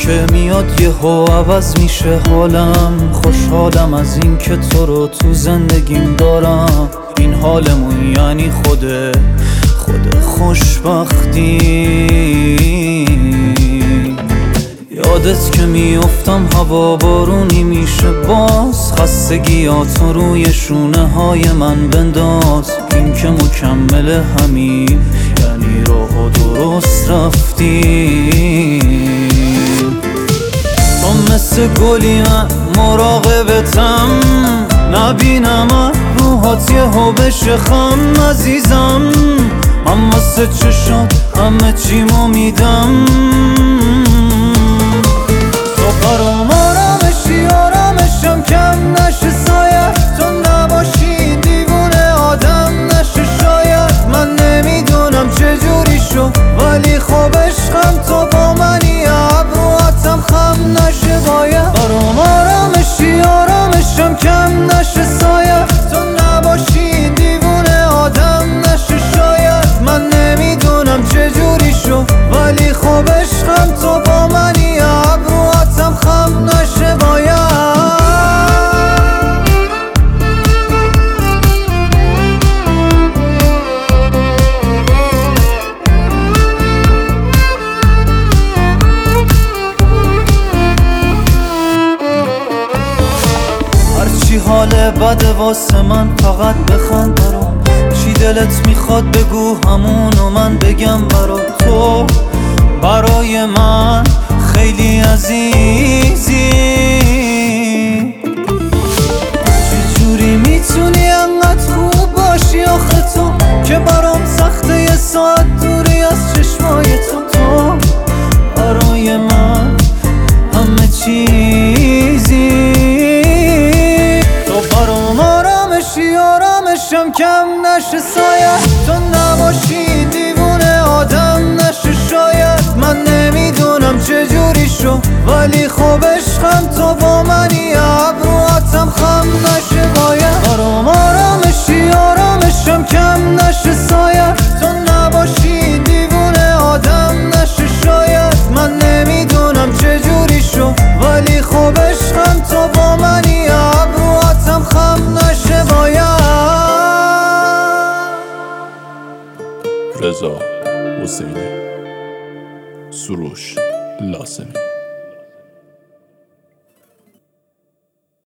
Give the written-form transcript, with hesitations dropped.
که میاد یهو عوض میشه حالم. خوشحالم از این که تو رو تو زندگیم دارم. این حالمون یعنی خود خوشبختی. یادت که میافتم هوا بارونی میشه باز. خستگیاتو روی شونه های من بنداز. این که مکمل همین یعنی راه درست رفتی. تو مثل گلی من مراقبتم. نبینم روحات یهو بشه خم عزیزم. من واسه چشات همه چیمو میدم. تو برام آرامشی آرامشم کم نشه سایه. تو نباشی دیوونه آدم نشه شاید. من نمیدونم چجوری شو ولی خب عشقم تو با منی. ابروهاتم خم نشه باید. برام آرامشی آرامشم کم نشه سایه. تو نباشی دیوونه آدم نشه شاید. من نمیدونم چجوری شو ولی خب عشقم تو با منی. ابروهاتم خم نشه باید. هرچی حال بده واسه من فقط بخند برام. چی دلت میخواد بگو همونو من بگم برا تو. برای من خیلی عزیزی. چجوری میتونی انقدر خوب باشی آخه تو که برام سخته یه ساعت دوری از چشمای تو برای من همه چیزی. تو برام آرامشی آرامشم کم نشه سایه. تو نباشی دیوونه آدم نشه شاید. من نمیدونم چجوری شو ولی خب عشقم تو با منی. ابروهاتم خم نشه باید. برام آرامشی آرامشم کم نشه سایه. تو نباشی دیوونه آدم نشه شاید. من نمیدونم چجوری شو ولی خب عشقم تو با منی. ابروهاتم خم نشه باید. رضا حسینی، سروش لازمی.